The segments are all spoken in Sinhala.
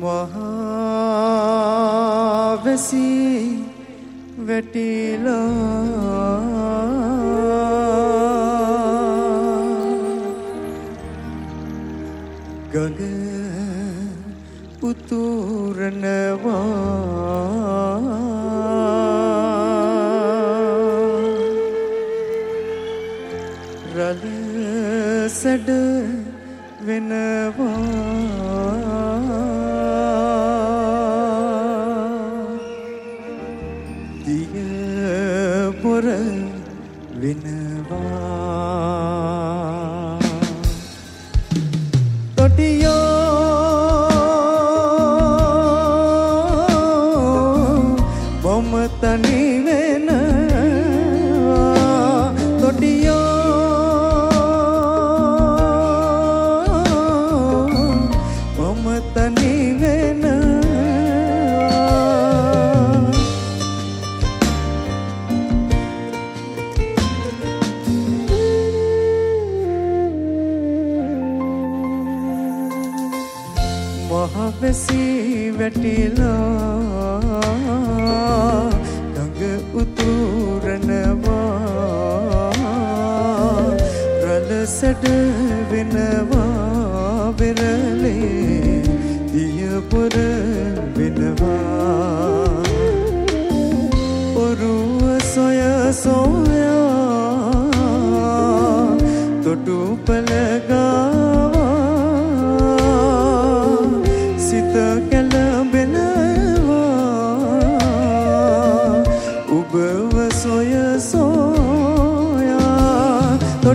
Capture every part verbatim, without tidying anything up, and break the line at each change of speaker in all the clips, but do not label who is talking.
මහවැසි වැටිලා ගඟ උතුරනවා රළ සැඩ වෙනවා දිය පොර වෙනවා තොටියෝ බොම තනි වෙනවා තොටියෝ බොම තනි මහවැසි වැටිලා ගඟ උතුරනවා රළ සැඩ වෙනවා වෙරළේ දිය පොර වෙනවා ඔරුව සොය සොයා තොටු පළගා සිත කැළඹෙනවා ඔබව සොය සොයා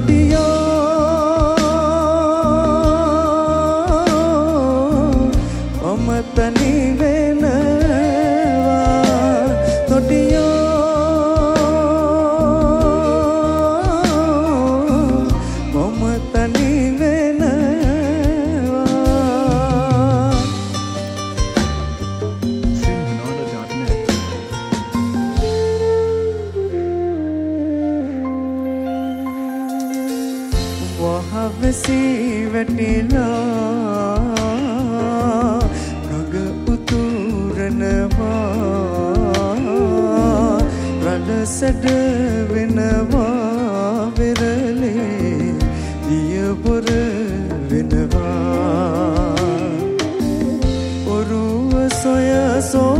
තොටියෝ ඔම තනි වෙනවා තොටියෝ ඔම තනි මහවැසි වැටිලා ගඟ උතුරනවා රළ සැඩ වෙනවා වෙරළේ දිය පොර වෙනවා ඔරුව සොය සොය